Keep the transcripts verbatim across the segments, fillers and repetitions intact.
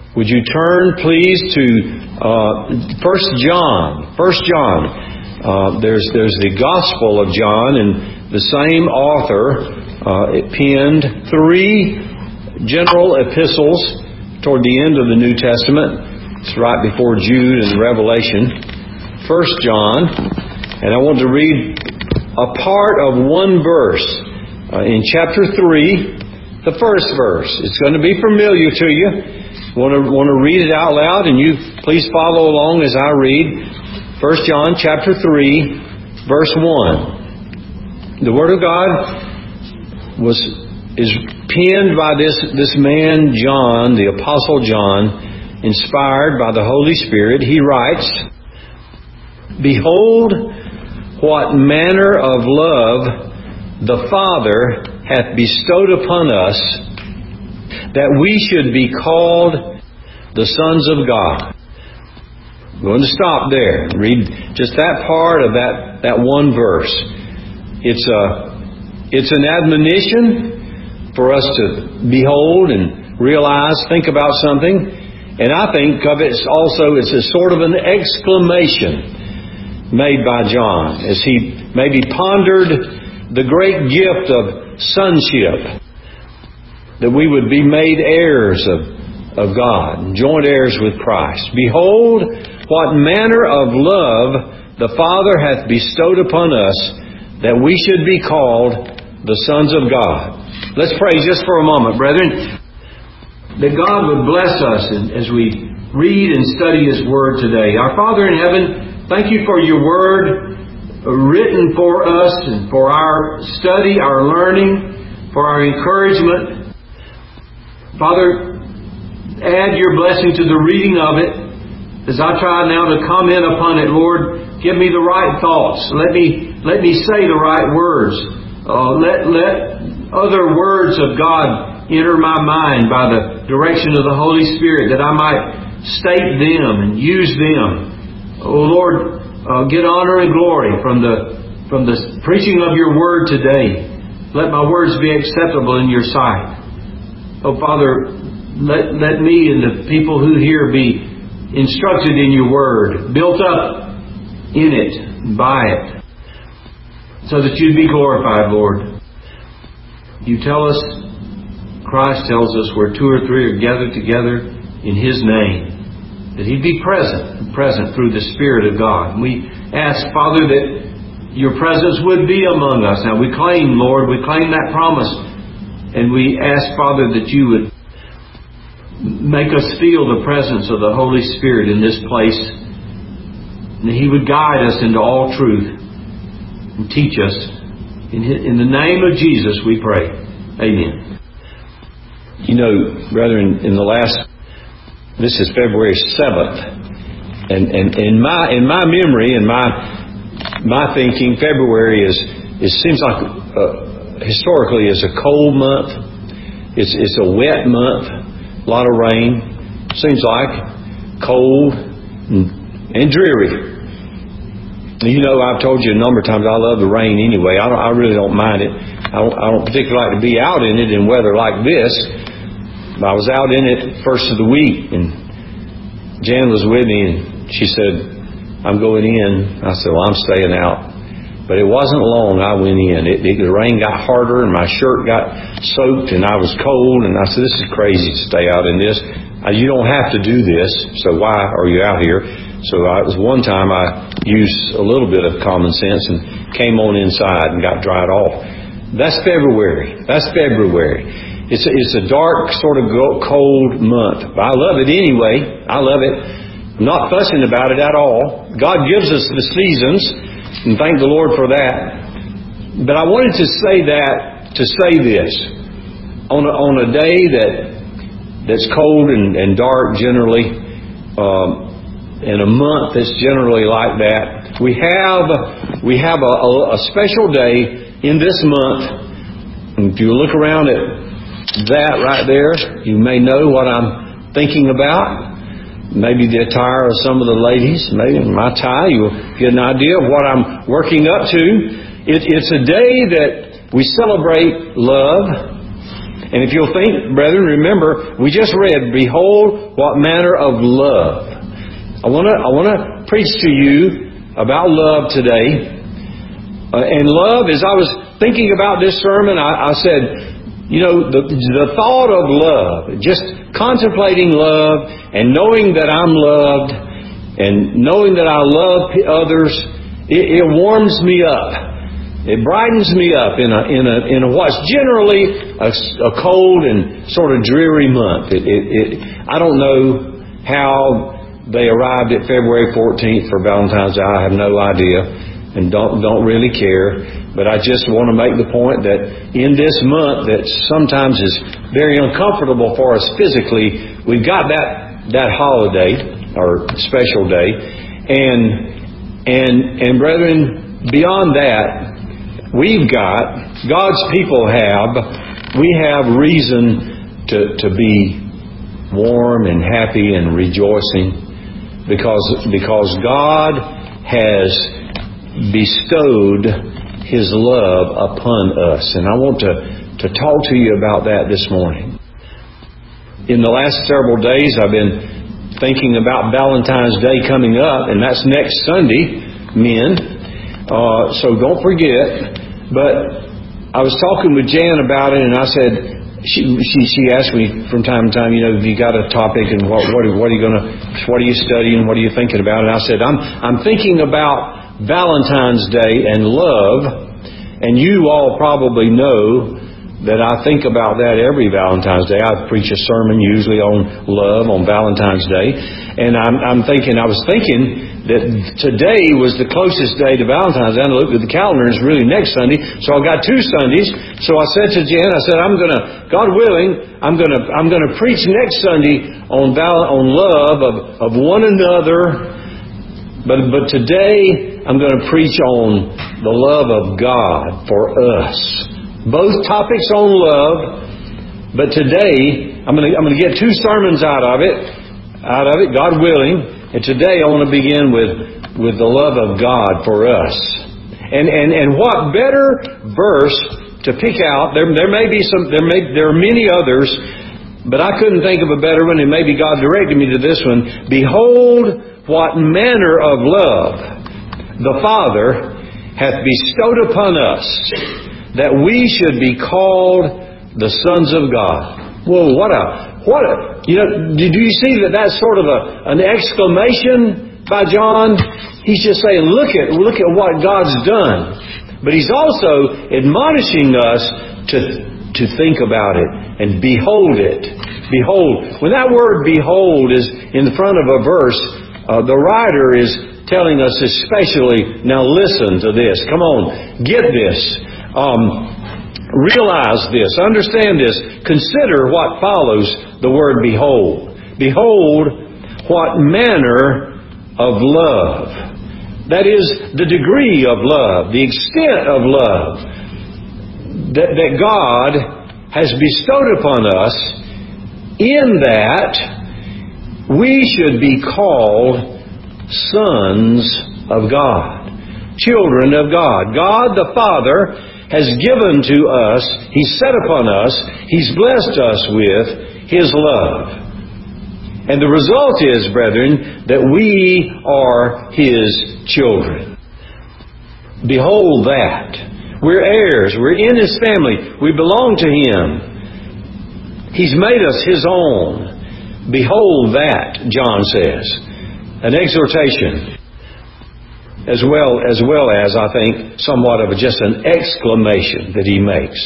Would you turn, please, to uh, First John. First John. Uh, there's there's the Gospel of John, and the same author uh, it penned three general epistles toward the end of the New Testament. It's right before Jude and Revelation. First John, and I want to read a part of one verse uh, in chapter three, the first verse. It's going to be familiar to you. Want to want to read it out loud, and you please follow along as I read. First John chapter three, verse one. The Word of God was is penned by this this man John, the Apostle John, inspired by the Holy Spirit. He writes, "Behold, what manner of love the Father hath bestowed upon us, that we should be called the sons of God." I'm going to stop there. Read just that part of that, that one verse. It's a it's an admonition for us to behold and realize, think about something. And I think of it also as a sort of an exclamation made by John as he maybe pondered the great gift of sonship, that we would be made heirs of, of God, joint heirs with Christ. "Behold, what manner of love the Father hath bestowed upon us, that we should be called the sons of God." Let's pray just for a moment, brethren, that God would bless us as we read and study His Word today. Our Father in heaven, thank You for Your Word written for us and for our study, our learning, for our encouragement. Father, add Your blessing to the reading of it. As I try now to comment upon it, Lord, give me the right thoughts. Let me let me say the right words. Uh, let let other words of God enter my mind by the direction of the Holy Spirit, that I might state them and use them. Oh Lord, uh, get honor and glory from the from the preaching of Your Word today. Let my words be acceptable in Your sight. Oh Father, let let me and the people who hear be instructed in Your Word, built up in it and by it, so that You'd be glorified, Lord. You tell us, Christ tells us, where two or three are gathered together in His name, that He'd be present, present through the Spirit of God. And we ask, Father, that Your presence would be among us. Now we claim, Lord, we claim that promise. And we ask, Father, that You would make us feel the presence of the Holy Spirit in this place. And that He would guide us into all truth and teach us. In the name of Jesus we pray. Amen. You know, brethren, in the last, this is February seventh, and, and in my in my memory, in my my thinking, February is it seems like uh, historically is a cold month. It's it's a wet month, a lot of rain. Seems like cold and, and dreary. You know, I've told you a number of times I love the rain anyway. I don't, I really don't mind it. I don't, I don't particularly like to be out in it in weather like this. I was out in it first of the week, and Jan was with me, and she said, "I'm going in." I said, "Well, I'm staying out." But it wasn't long I went in. It, it, the rain got harder, and my shirt got soaked, and I was cold, and I said, "This is crazy to stay out in this. Uh, you don't have to do this, so why are you out here?" So I, it was one time I used a little bit of common sense and came on inside and got dried off. That's February. That's February. It's a, it's a dark, sort of cold month. But I love it anyway. I love it. I'm not fussing about it at all. God gives us the seasons, and thank the Lord for that. But I wanted to say that, to say this. On a, on a day that that's cold and, and dark generally, um, in a month that's generally like that, we have we have a, a, a special day in this month. And if you look around at that right there, you may know what I'm thinking about. Maybe the attire of some of the ladies, maybe my tie. You'll get an idea of what I'm working up to. It, it's a day that we celebrate love. And if you'll think, brethren, remember, we just read, behold, what manner of love. I want to I want to preach to you about love today. Uh, and love, as I was thinking about this sermon, I, I said, you know, the, the thought of love, just contemplating love and knowing that I'm loved and knowing that I love others, it, it warms me up. It brightens me up in a in a in a what's generally a, a cold and sort of dreary month. It, it, it I don't know how they arrived at February fourteenth for Valentine's Day. I have no idea, and don't don't really care. But I just want to make the point that in this month that sometimes is very uncomfortable for us physically, we've got that that holiday or special day, and and and brethren, beyond that. We've got, God's people have, we have reason to, to be warm and happy and rejoicing because, because God has bestowed His love upon us. And I want to, to talk to you about that this morning. In the last several days, I've been thinking about Valentine's Day coming up, and that's next Sunday, men. Uh, so don't forget. But I was talking with Jan about it, and I said, she she, she asked me from time to time, you know, have you got a topic, and what what, what are you going to, what are you studying, what are you thinking about? And I said, I'm I'm thinking about Valentine's Day and love, and you all probably know that I think about that every Valentine's Day. I preach a sermon usually on love on Valentine's Day, and I'm I'm thinking, I was thinking. That today was the closest day to Valentine's Day. And I looked at the calendar, and it's really next Sunday. So I got two Sundays. So I said to Jan, I said, I'm going to, God willing, I'm going to, I'm going to preach next Sunday on val- on love of, of one another. But, but today, I'm going to preach on the love of God for us. Both topics on love. But today, I'm going to, I'm going to get two sermons out of it, out of it, God willing. And today I want to begin with, with the love of God for us. And, and, and what better verse to pick out? There, there may be some, there may, there are many others, but I couldn't think of a better one, and maybe God directed me to this one. Behold, what manner of love the Father hath bestowed upon us, that we should be called the sons of God. Whoa, what a, what a, you know, do you see that that's sort of a, an exclamation by John? He's just saying, look at, look at what God's done. But he's also admonishing us to, to think about it and behold it. Behold. When that word behold is in the front of a verse, uh, the writer is telling us especially, now listen to this. Come on, get this. Um, Realize this, understand this, consider what follows the word behold. Behold, what manner of love. That is, the degree of love, the extent of love that, that God has bestowed upon us, in that we should be called sons of God, children of God. God the Father has given to us, He's set upon us, He's blessed us with His love. And the result is, brethren, that we are His children. Behold that. We're heirs. We're in His family. We belong to Him. He's made us His own. Behold that, John says. An exhortation. As well, as well as, I think, somewhat of a, just an exclamation that he makes.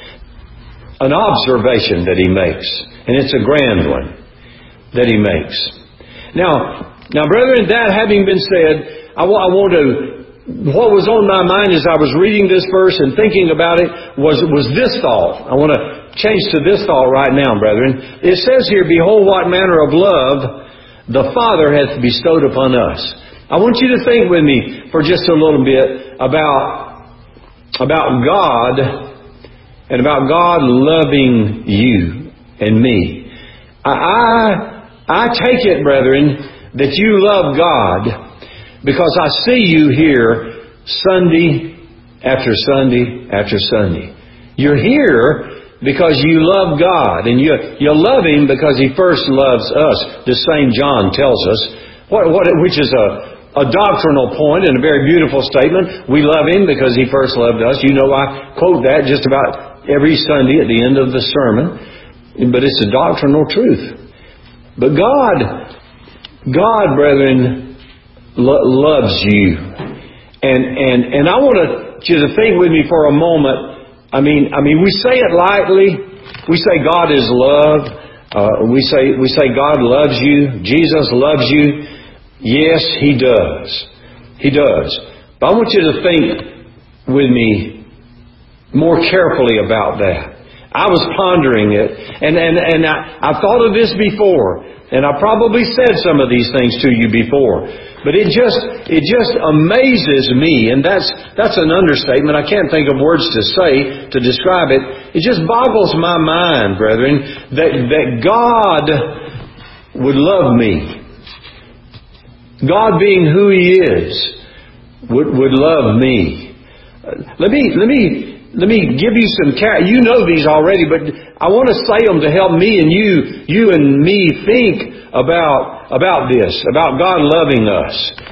An observation that he makes. And it's a grand one that he makes. Now, now, brethren, that having been said, I, w- I want to, what was on my mind as I was reading this verse and thinking about it was, was this thought. I want to change to this thought right now, brethren. It says here, behold what manner of love the Father hath bestowed upon us. I want you to think with me for just a little bit about, about God and about God loving you and me. I, I, I take it, brethren, that you love God because I see you here Sunday after Sunday after Sunday. You're here because you love God, and you you love Him because He first loves us. The Saint John tells us, what, what which is a, a doctrinal point and a very beautiful statement. We love Him because He first loved us. You know, I quote that just about every Sunday at the end of the sermon, but it's a doctrinal truth. But God, God, brethren, lo- loves you, and and and I want you to think with me for a moment. I mean, I mean, we say it lightly. We say God is love. Uh, we say we say God loves you. Jesus loves you. Yes, He does. He does. But I want you to think with me more carefully about that. I was pondering it, and and and I, I've thought of this before, and I probably said some of these things to you before. But it just it just amazes me, and that's that's an understatement. I can't think of words to say to describe it. It just boggles my mind, brethren, that that God would love me. God, being who He is, would would love me. Let me let me let me give you some. Ca- you know these already, but I want to say them to help me and you you and me think about. About this, about God loving us.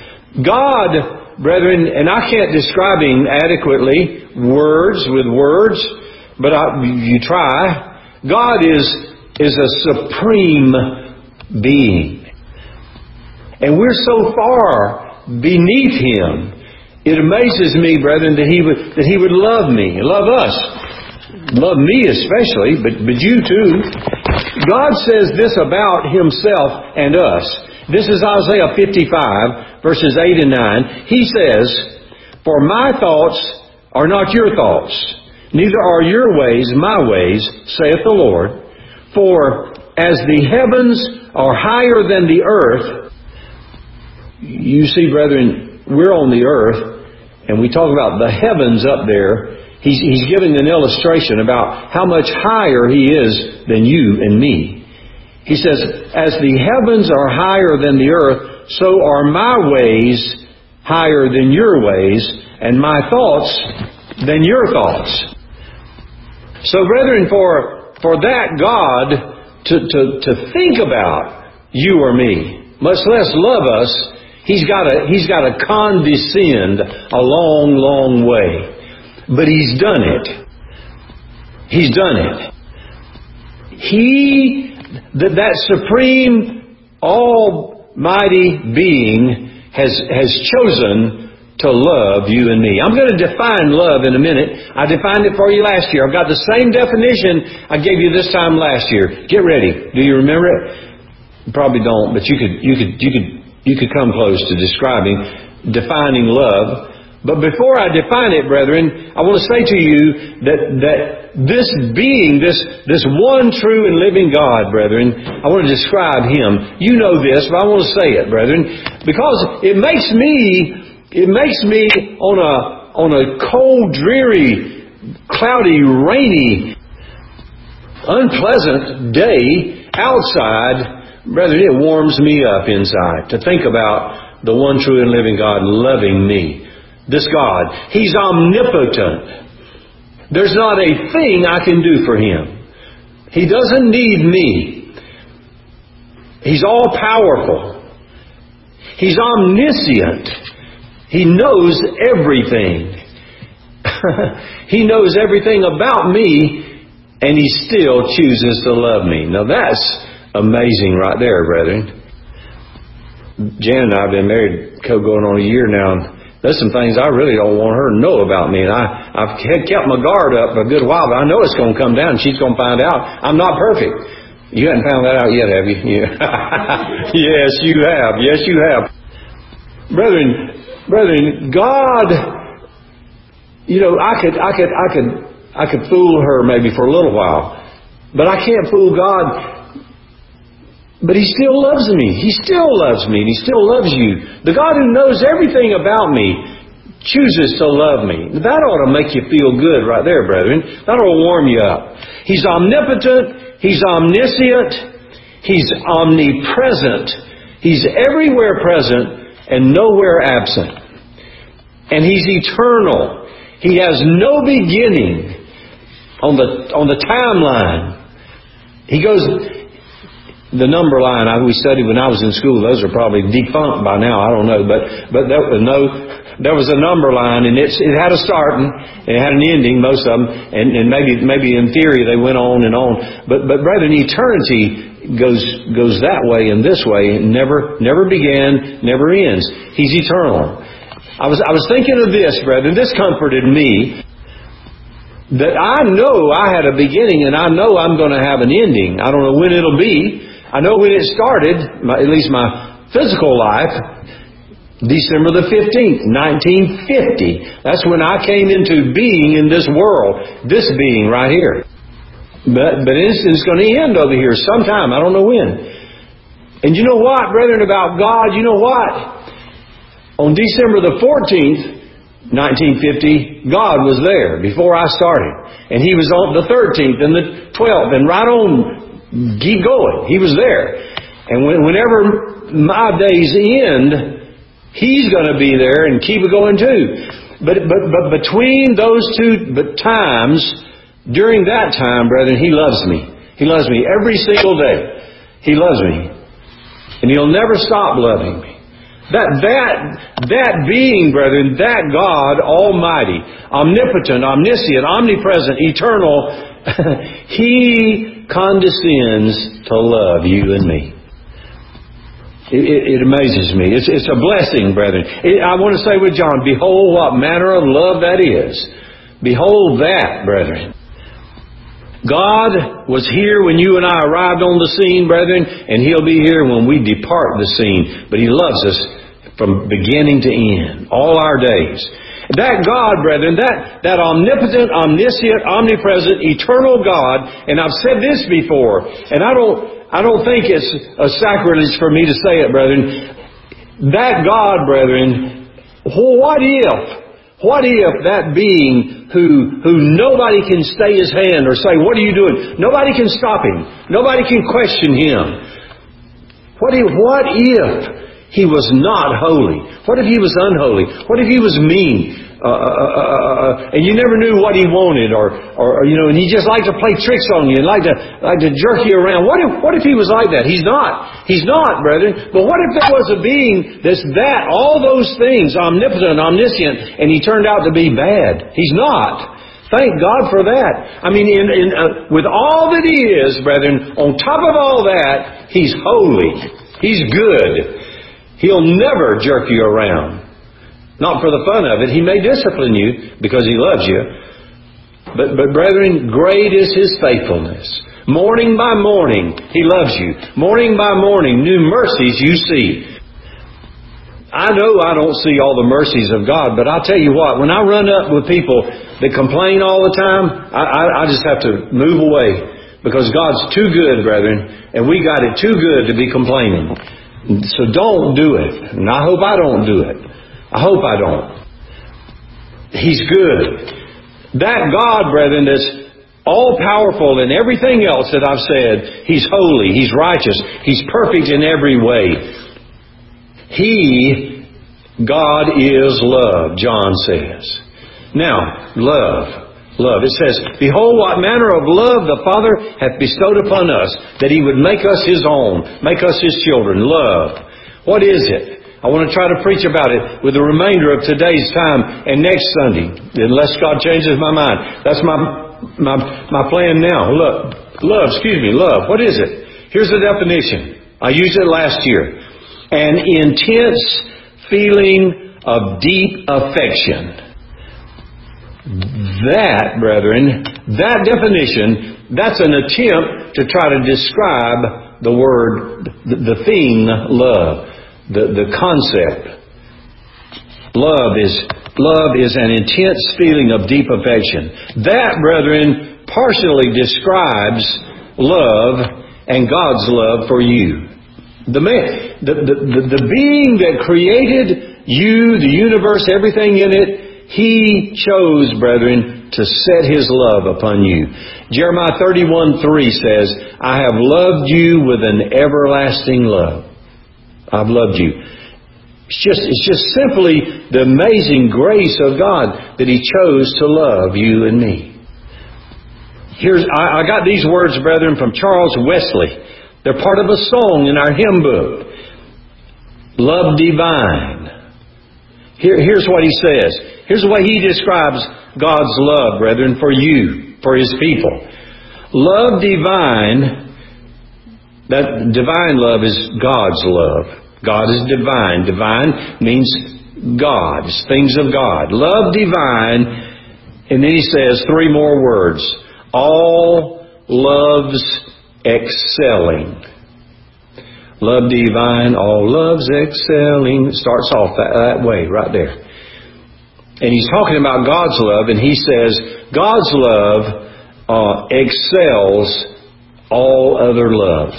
God, brethren, and I can't describe Him adequately, words with words, but I, you try. God is, is a supreme being. And we're so far beneath Him. It amazes me, brethren, that He would, that He would love me, love us. Love me especially, but, but you too. God says this about Himself and us. This is Isaiah fifty-five, verses eight and nine. He says, "For my thoughts are not your thoughts, neither are your ways my ways, saith the Lord. For as the heavens are higher than the earth," you see, brethren, we're on the earth, and we talk about the heavens up there. He's, he's giving an illustration about how much higher He is than you and me. He says, "As the heavens are higher than the earth, so are my ways higher than your ways, and my thoughts than your thoughts." So, brethren, for for that God to, to, to think about you or me, much less love us, He's got to He's got to condescend a long, long way. But He's done it. He's done it. He, that, that supreme, almighty being has, has chosen to love you and me. I'm going to define love in a minute. I defined it for you last year. I've got the same definition I gave you this time last year. Get ready. Do you remember it? You probably don't, but you could, you could, you could, you could come close to describing, defining love. But before I define it, brethren, I want to say to you that, that this being, this, this one true and living God, brethren, I want to describe Him. You know this, but I want to say it, brethren, because it makes me, it makes me on a, on a cold, dreary, cloudy, rainy, unpleasant day outside, brethren, it warms me up inside to think about the one true and living God loving me. This God, He's omnipotent. There's not a thing I can do for Him. He doesn't need me. He's all powerful. He's omniscient. He knows everything. He knows everything about me, and He still chooses to love me. Now that's amazing right there, brethren. Jan and I have been married going on a year now. There's some things I really don't want her to know about me. And I, I've kept my guard up a good while, but I know it's going to come down and she's going to find out I'm not perfect. You haven't found that out yet, have you? Yeah. Yes, you have. Yes, you have. Brethren, brethren, God, you know, I could, I could, I could, I could fool her maybe for a little while, but I can't fool God. But He still loves me. He still loves me. And He still loves you. The God who knows everything about me chooses to love me. That ought to make you feel good right there, brethren. That ought to warm you up. He's omnipotent. He's omniscient. He's omnipresent. He's everywhere present and nowhere absent. And He's eternal. He has no beginning. on the on the timeline. He goes, the number line I, we studied when I was in school, those are probably defunct by now, I don't know, but but there was no, there was a number line, and it's, it had a start and it had an ending, most of them, and, and maybe maybe in theory they went on and on. But but brethren, eternity goes goes that way and this way, and never never began, never ends. He's eternal. I was I was thinking of this, brethren. This comforted me. That I know I had a beginning, and I know I'm going to have an ending. I don't know when it'll be. I know when it started, my, at least my physical life, December the fifteenth, nineteen fifty. That's when I came into being in this world, this being right here. But, but it's, it's going to end over here sometime. I don't know when. And you know what, brethren, about God? You know what? On December the fourteenth, nineteen fifty, God was there before I started. And He was on the thirteenth and the twelfth and right on, keep going. He was there. And when, whenever my days end, He's going to be there and keep it going too. But, but, but between those two but times, during that time, brethren, He loves me. He loves me every single day. He loves me. And He'll never stop loving me. That, that, that being, brethren, that God Almighty, omnipotent, omniscient, omnipresent, eternal, He condescends to love you and me. It, it, it amazes me. It's, it's a blessing, brethren. It, I want to say with John, behold what manner of love that is. Behold that, brethren. God was here when you and I arrived on the scene, brethren, and He'll be here when we depart the scene. But He loves us from beginning to end, all our days. That God, brethren, that, that omnipotent, omniscient, omnipresent, eternal God, and I've said this before, and I don't, I don't think it's a sacrilege for me to say it, brethren. That God, brethren, what if, what if that being who, who nobody can stay His hand or say, what are you doing? Nobody can stop Him. Nobody can question Him. What if, what if He was not holy? What if He was unholy? What if He was mean? Uh, uh, uh, uh, and you never knew what He wanted, or, or, or you know, and He just liked to play tricks on you and like to like to jerk you around. What if what if He was like that? He's not. He's not, brethren. But what if there was a being that's that, all those things, omnipotent, omniscient, and He turned out to be bad? He's not. Thank God for that. I mean, in, in uh, with all that He is, brethren, on top of all that, He's holy. He's good. He'll never jerk you around. Not for the fun of it. He may discipline you because He loves you. But, but brethren, great is His faithfulness. Morning by morning, He loves you. Morning by morning, new mercies you see. I know I don't see all the mercies of God, but I'll tell you what, when I run up with people that complain all the time, I, I, I just have to move away. Because God's too good, brethren, and we got it too good to be complaining. So don't do it. And I hope I don't do it. I hope I don't. He's good. That God, brethren, that's all-powerful in everything else that I've said. He's holy. He's righteous. He's perfect in every way. He, God is love, John says. Now, love. Love. It says, behold what manner of love the Father hath bestowed upon us, that He would make us His own, make us His children. Love. What is it? I want to try to preach about it with the remainder of today's time and next Sunday, unless God changes my mind. That's my my my plan now. Look, love, excuse me, love. What is it? Here's the definition. I used it last year. An intense feeling of deep affection. That, brethren, that definition, that's an attempt to try to describe the word, the, the thing, love. The, the concept. Love is, love is an intense feeling of deep affection. That, brethren, partially describes love and God's love for you. The man, the, the, the, the being that created you, the universe, everything in it, He chose, brethren, to set His love upon you. Jeremiah thirty-one three says, I have loved you with an everlasting love. I've loved you. It's just, it's just simply the amazing grace of God that He chose to love you and me. Here's, I, I got these words, brethren, from Charles Wesley. They're part of a song in our hymn book. Love divine. Here, here's what he says. Here's the way he describes God's love, brethren, for you, for His people. Love divine, that divine love is God's love. God is divine. Divine means God, it's things of God. Love divine, and then he says three more words. All loves excelling. Love divine, all loves excelling. It starts off that, that way, right there. And he's talking about God's love, and he says, God's love uh, excels all other loves.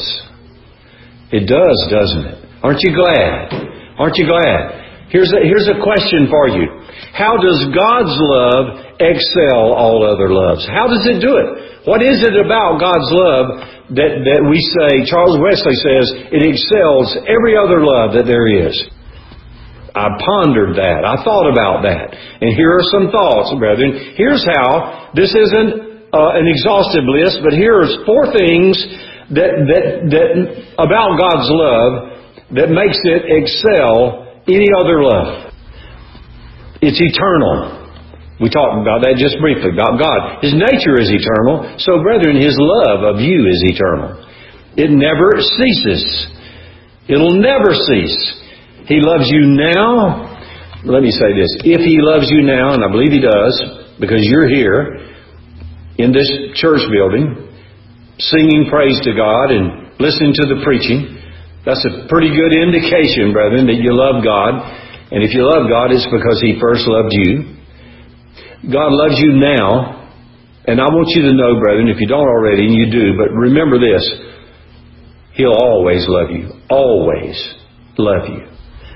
It does, doesn't it? Aren't you glad? Aren't you glad? Here's a, here's a question for you. How does God's love excel all other loves? How does it do it? What is it about God's love that, that we say, Charles Wesley says, it excels every other love that there is? I pondered that. I thought about that. And here are some thoughts, brethren. Here's how. This isn't uh, an exhaustive list, but here's four things that, that, that about God's love that makes it excel any other love. It's eternal. We talked about that just briefly, about God. His nature is eternal. So, brethren, His love of you is eternal. It never ceases. It'll never cease. He loves you now. Let me say this. If He loves you now, and I believe He does, because you're here in this church building, singing praise to God and listening to the preaching, that's a pretty good indication, brethren, that you love God. And if you love God, it's because He first loved you. God loves you now. And I want you to know, brethren, if you don't already, and you do, but remember this. He'll always love you. Always love you.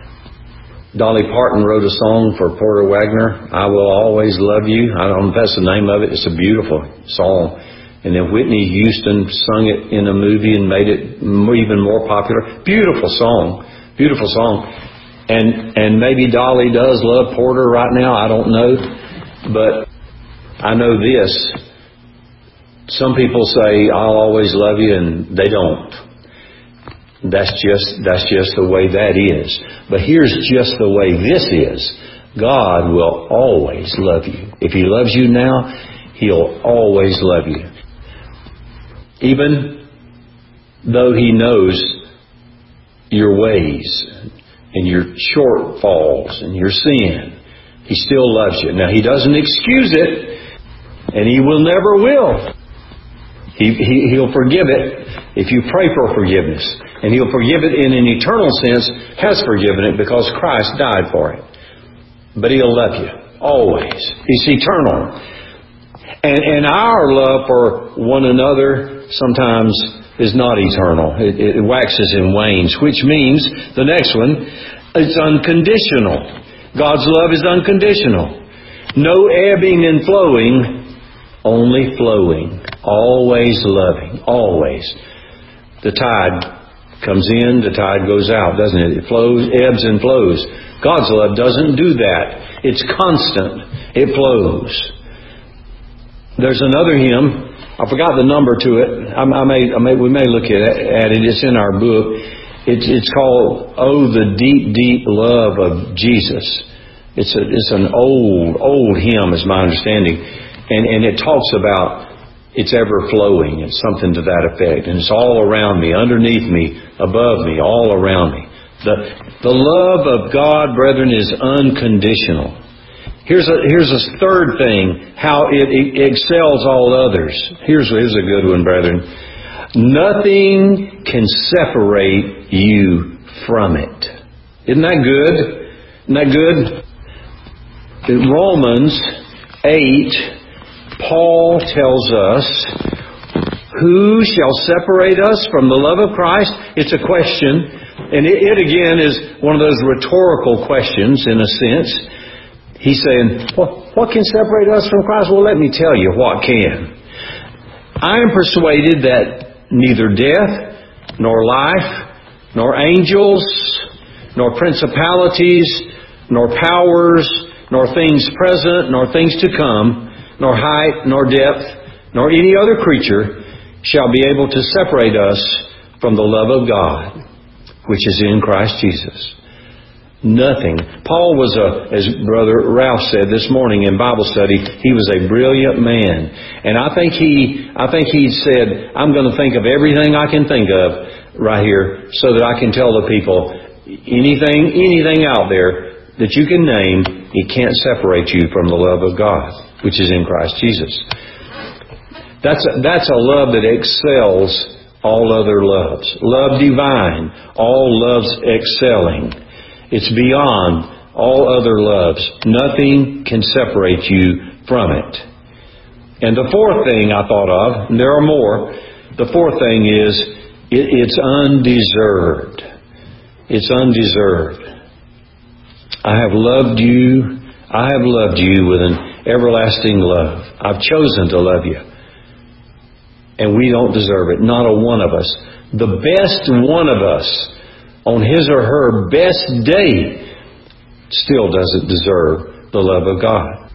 Dolly Parton wrote a song for Porter Wagoner, I Will Always Love You. I don't know if that's the name of it. It's a beautiful song. And then Whitney Houston sung it in a movie and made it even more popular. Beautiful song. Beautiful song. And and maybe Dolly does love Porter right now. I don't know. But I know this. Some people say, I'll always love you, and they don't. That's just that's just the way that is. But here's just the way this is. God will always love you. If He loves you now, He'll always love you. Even though He knows your ways and your shortfalls and your sin, He still loves you. Now, He doesn't excuse it, and He will never will. He, he, he'll forgive it if you pray for forgiveness. And He'll forgive it in an eternal sense, has forgiven it because Christ died for it. But He'll love you always. He's eternal. And, and our love for one another sometimes is not eternal. It, it waxes and wanes, which means the next one, it's unconditional. God's love is unconditional. No ebbing and flowing, only flowing. Always loving. Always. The tide comes in, the tide goes out, doesn't it? It flows, ebbs and flows. God's love doesn't do that. It's constant. It flows. There's another hymn. I forgot the number to it. I, I, may, I may, we may look at it, at it. It's in our book. It's, it's called "Oh, the Deep, Deep Love of Jesus." It's a, it's an old, old hymn, is my understanding, and and it talks about it's ever flowing. It's something to that effect, and it's all around me, underneath me, above me, all around me. The the love of God, brethren, is unconditional. Here's a here's a third thing, how it, it excels all others. Here's here's a good one, brethren. Nothing can separate you from it. Isn't that good? Isn't that good? In Romans eight, Paul tells us, who shall separate us from the love of Christ? It's a question. And it, it again is one of those rhetorical questions in a sense. He's saying, what, what can separate us from Christ? Well, let me tell you what can. I am persuaded that neither death, nor life, nor angels, nor principalities, nor powers, nor things present, nor things to come, nor height, nor depth, nor any other creature shall be able to separate us from the love of God, which is in Christ Jesus. Nothing. Paul was a, as Brother Ralph said this morning in Bible study, he was a brilliant man. And I think he, I think he said, I'm going to think of everything I can think of right here so that I can tell the people, anything, anything out there that you can name, it can't separate you from the love of God, which is in Christ Jesus. That's a, that's a love that excels all other loves. Love divine, all loves excelling. It's beyond all other loves. Nothing can separate you from it. And the fourth thing I thought of, and there are more, the fourth thing is it, it's undeserved. It's undeserved. I have loved you. I have loved you with an everlasting love. I've chosen to love you. And we don't deserve it. Not a one of us. The best one of us on his or her best day still doesn't deserve the love of God.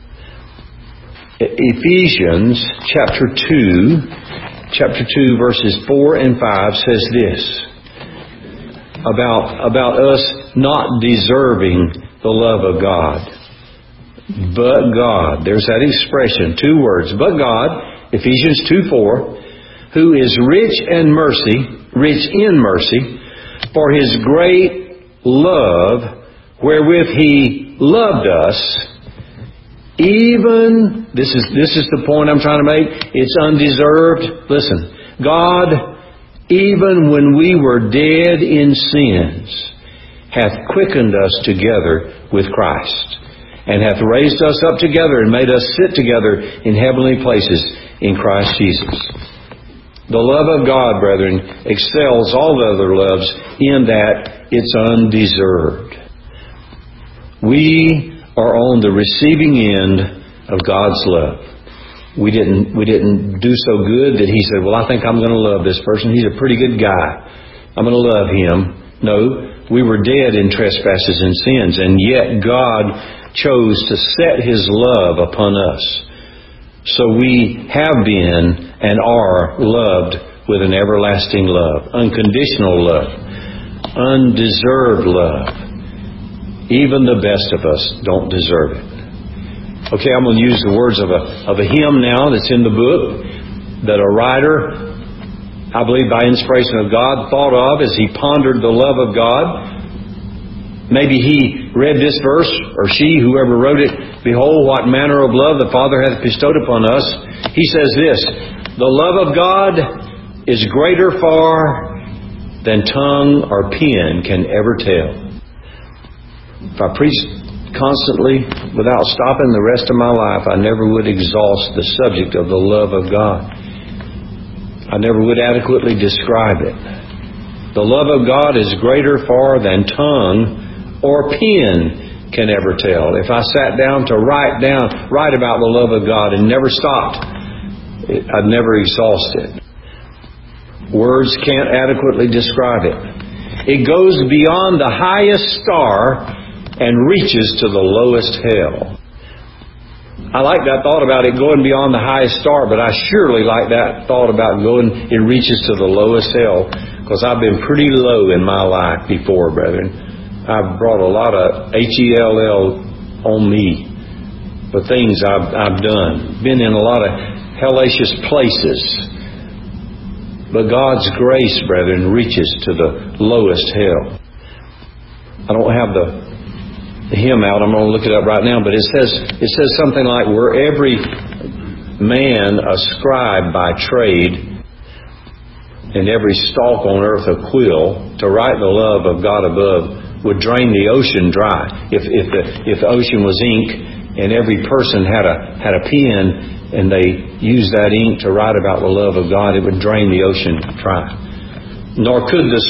Ephesians chapter two, chapter two verses four and five says this about, about us not deserving the love of God. But God, there's that expression, two words, but God, Ephesians two four, who is rich in mercy, rich in mercy, for His great love, wherewith He loved us, even, this is, this is the point I'm trying to make, it's undeserved. Listen, God, even when we were dead in sins, hath quickened us together with Christ, and hath raised us up together and made us sit together in heavenly places in Christ Jesus. The love of God, brethren, excels all other loves in that it's undeserved. We are on the receiving end of God's love. We didn't, we didn't do so good that He said, well, I think I'm going to love this person. He's a pretty good guy. I'm going to love him. No, we were dead in trespasses and sins, and yet God chose to set His love upon us. So we have been and are loved with an everlasting love, unconditional love, undeserved love. Even the best of us don't deserve it. Okay, I'm going to use the words of a, of a hymn now that's in the book that a writer, I believe by inspiration of God, thought of as he pondered the love of God. Maybe he read this verse, or she, whoever wrote it, behold, what manner of love the Father hath bestowed upon us. He says this, the love of God is greater far than tongue or pen can ever tell. If I preached constantly without stopping the rest of my life, I never would exhaust the subject of the love of God. I never would adequately describe it. The love of God is greater far than tongue or pen can ever tell. If I sat down to write down, write about the love of God and never stopped, I'd never exhaust it. Words can't adequately describe it. It goes beyond the highest star and reaches to the lowest hell. I like that thought about it going beyond the highest star, but I surely like that thought about going, it reaches to the lowest hell, because I've been pretty low in my life before, brethren. I've brought a lot of H E L L on me for things I've, I've done. Been in a lot of hellacious places. But God's grace, brethren, reaches to the lowest hell. I don't have the, the hymn out. I'm going to look it up right now. But it says, it says something like, were every man a scribe by trade, and every stalk on earth a quill, to write the love of God above would drain the ocean dry. If if the if the ocean was ink and every person had a had a pen and they used that ink to write about the love of God, it would drain the ocean dry. Nor could this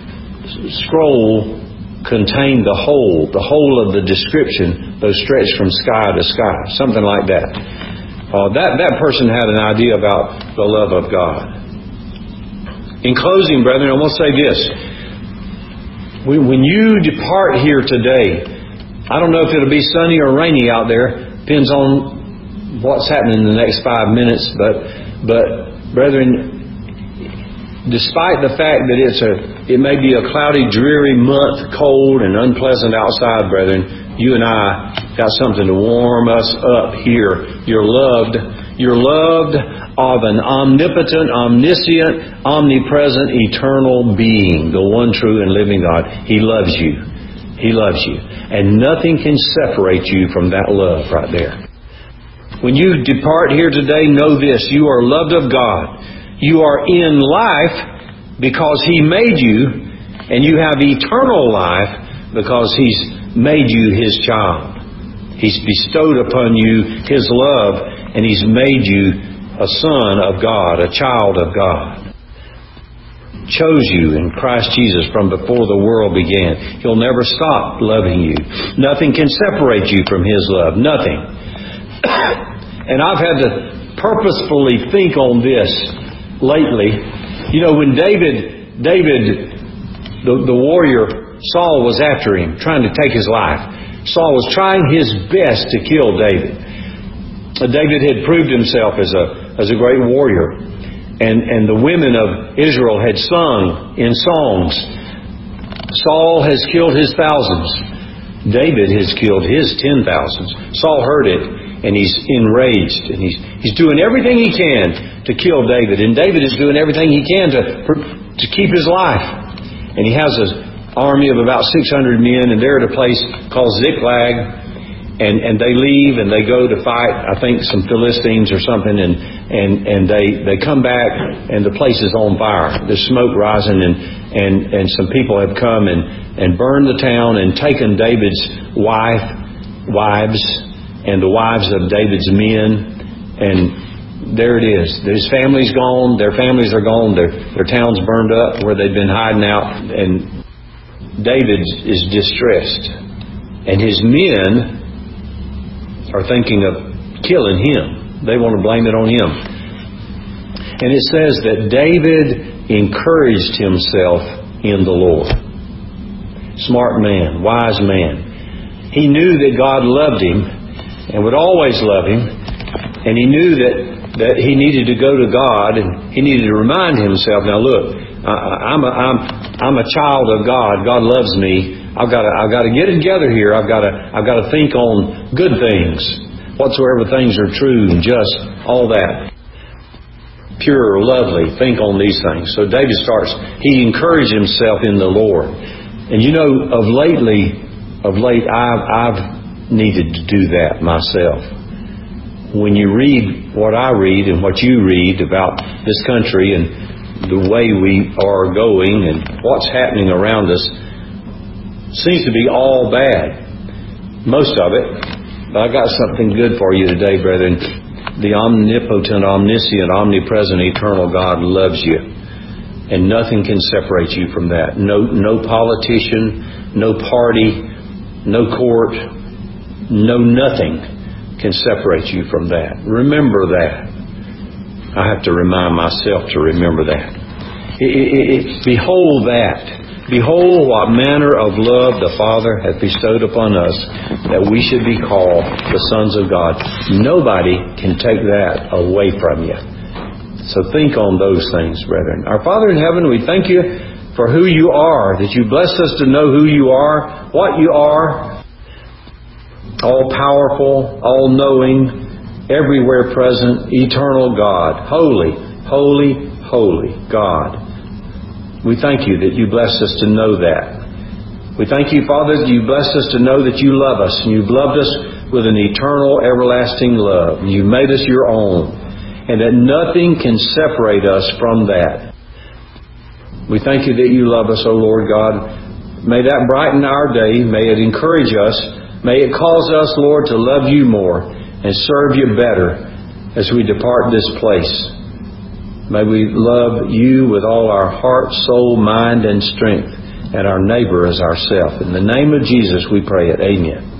scroll contain the whole, the whole of the description, though stretched from sky to sky, something like that. Uh, that that person had an idea about the love of God. In closing, brethren, I want to say this. When you depart here today, I don't know if it'll be sunny or rainy out there. Depends on what's happening in the next five minutes. But But, brethren, despite the fact that it's a, it may be a cloudy, dreary month, cold and unpleasant outside, brethren, you and I got something to warm us up here. You're loved. You're loved of an omnipotent, omniscient, omnipresent, eternal being, the one true and living God. He loves you. He loves you. And nothing can separate you from that love right there. When you depart here today, know this. You are loved of God. You are in life because He made you, and you have eternal life because He's made you His child. He's bestowed upon you His love, and He's made you a son of God, a child of God. Chose you in Christ Jesus from before the world began. He'll never stop loving you. Nothing can separate you from His love. Nothing. And I've had to purposefully think on this lately. You know, when David, David, the, the warrior, Saul was after him, trying to take his life. Saul was trying his best to kill David. David had proved himself as a as a great warrior, and and the women of Israel had sung in songs. Saul has killed his thousands. David has killed his ten thousands. Saul heard it, and he's enraged, and he's he's doing everything he can to kill David. And David is doing everything he can to to keep his life. And he has an army of about six hundred men, and they're at a place called Ziklag, and and they leave and they go to fight, I think, some Philistines or something, and and and they they come back, and the place is on fire. There's smoke rising, and and and some people have come and and burned the town and taken David's wife, wives, and the wives of David's men, and there it is. His family's gone. Their families are gone. Their their town's burned up where they've been hiding out. And David is distressed. And his men are thinking of killing him. They want to blame it on him. And it says that David encouraged himself in the Lord. Smart man, wise man. He knew that God loved him and would always love him, and he knew that, that he needed to go to God, and he needed to remind himself, now look, I, I'm, a, I'm, I'm a child of God. God loves me. I've got to, I've got to get it together here. I've got to, I've got to think on good things, whatsoever things are true and just, all that. Pure, lovely, think on these things. So David starts, he encouraged himself in the Lord. And you know, of lately, of late, I've, I've needed to do that myself. When you read what I read and what you read about this country and the way we are going and what's happening around us, seems to be all bad. Most of it. But I got something good for you today, brethren. The omnipotent, omniscient, omnipresent, eternal God loves you. And nothing can separate you from that. No, no politician, no party, no court, no nothing can separate you from that. Remember that. I have to remind myself to remember that. It, it, it, behold that. Behold what manner of love the Father hath bestowed upon us, that we should be called the sons of God. Nobody can take that away from you. So think on those things, brethren. Our Father in heaven, we thank you for who you are, that you blessed us to know who you are, what you are, all-powerful, all-knowing, everywhere present, eternal God, holy, holy, holy God. We thank you that you blessed us to know that. We thank you, Father, that you blessed us to know that you love us, and you've loved us with an eternal, everlasting love. And you've made us your own, and that nothing can separate us from that. We thank you that you love us, O Lord God. May that brighten our day. May it encourage us. May it cause us, Lord, to love you more and serve you better as we depart this place. May we love you with all our heart, soul, mind, and strength, and our neighbor as ourselves. In the name of Jesus we pray it. Amen.